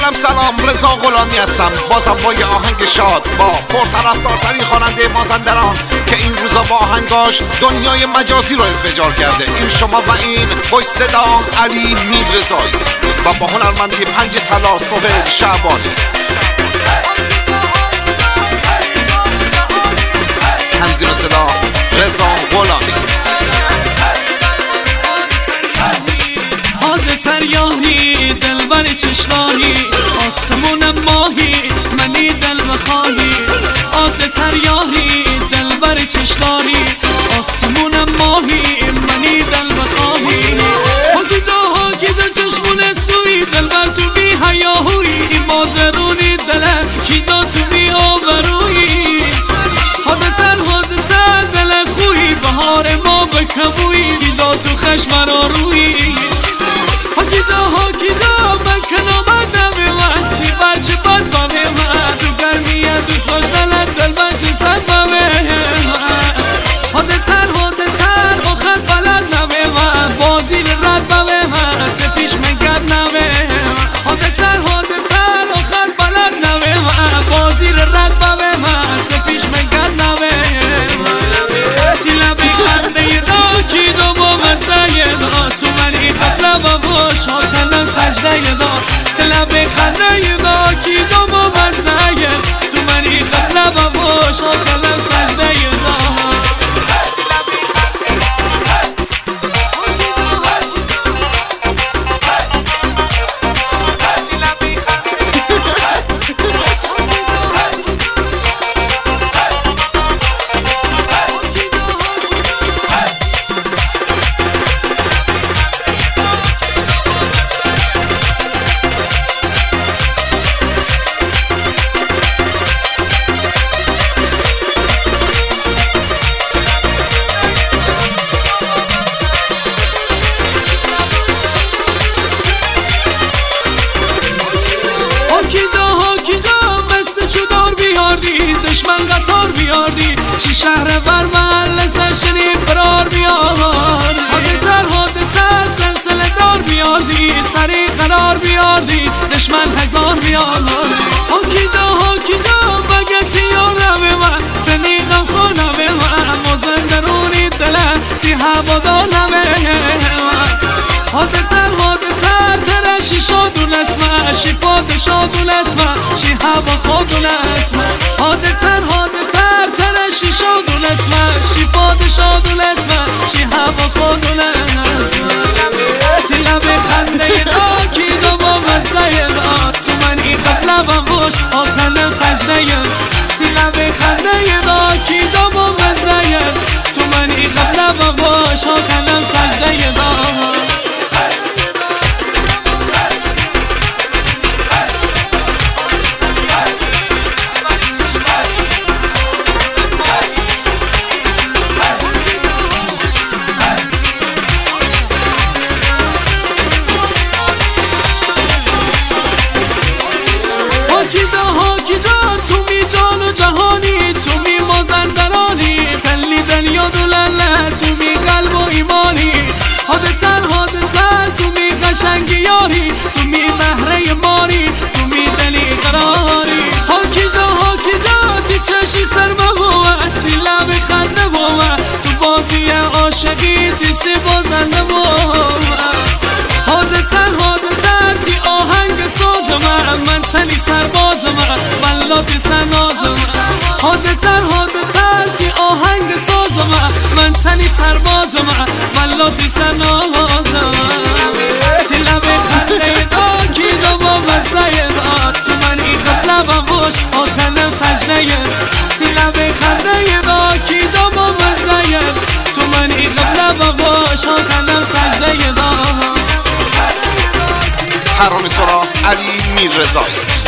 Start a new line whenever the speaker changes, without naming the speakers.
میگم سلام، رضا غلامی هستم، بازم با یه آهنگ شاد با پرطرفدارترین خواننده مازندران که این روزا با آهنگاش دنیای مجازی رو انفجار کرده. این شما و این با صدا علی میررضایی و با هنرمندی 5 طلا سهیل شعبانی. همزین صدا رضا غلامی.
سریاهی دلبر چشماهی آسمون ماهی منی دل بخواهی آت سریاهی دلبر چشماهی آسمون ماهی منی دل بخواهی حاکی جا چشمون سوی دلبر تو بی حیاهوی این بازرونی دلم کی جا تو بی آبروی حادثر دل خوی بهار ما بکبوی کی جا تو خشم را روی حاکی جا من کنامت نمیمد سی بچه بد بمیمد تو گرمیه دوست داشتنت دل بچه صد بمیمد حادثر آخر بلد نمیمد بازی رد بمیمد سه پیش منگرد نمیمد حادثر آخر بلد نمیمد بازی رد بمیمد سه پیش منگرد نمیمد سی لبی خنده دا کی دو با مزه دا تو منی قبل باباش آخرم سجده دا تلب خنده دا کی دو با مزه تو منی قبل باباش آخرم سجده دا دشمن قطار بیاردی چی شهر بر محل سرشنی قرار بیاردی حادثر سلسله دار بیاردی سری قرار بیاردی دشمن هزار بیاردی حاکی جا بگتی یارم من تنیقم خانم من مازندرونی دلم تی هوادار من حادثر ترشی شادون اسمه شی پاد شادون اسمه شی هوا خودون اسمه حادثر ترشی شادون اسمه شی پاد شادون اسمه شی هوا خودون اسمه تی لب خنده دا کی دو با مزه دا تو منی قبل بموش آخرم سجده تی لب خنده دا کی دو با مزه تو منی قبل بموش آخرم سجده دا حاکی جا تو می جان و جهانی تو می مازندرانی پلی دنیا دولله تو می قلب و ایمانی حادثر تو می قشنگی یاری تو می مهره ماری تو می دلی قراری حاکی جا تی چشی سرما بود تی لب خنده بود تو بازی عاشقی تی سی بازنده بود حادثر تی آهنگ ساز من تنی سرباز من لاتی سرناز من حادثر تی آهنگ ساز من تنی سرباز من لاتی سرناز من تی لب خنده دا کی دو با مزه دا تو منی قبل بموش آخرم سجده تی لب خنده دا کی دو با مزه تو منی قبل بموش آخرم سجده دا
ترانه‌سرا علی میررضایی.